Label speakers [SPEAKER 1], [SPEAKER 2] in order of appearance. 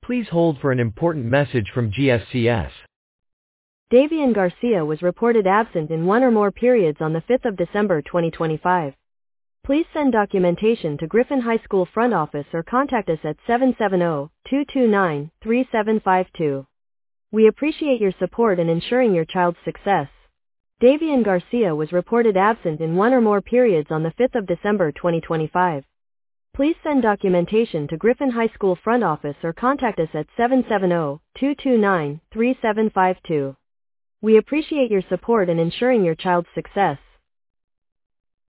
[SPEAKER 1] Please hold for an important message from GSCS.
[SPEAKER 2] Davian Garcia was reported absent in one or more periods on the 5th of December 2025. Please send documentation to Griffin High School front office or contact us at 770-229-3752. We appreciate your support in ensuring your child's success. Davian Garcia was reported absent in one or more periods on the 5th of December 2025. Please send documentation to Griffin High School front office or contact us at 770-229-3752. We appreciate your support in ensuring your child's success.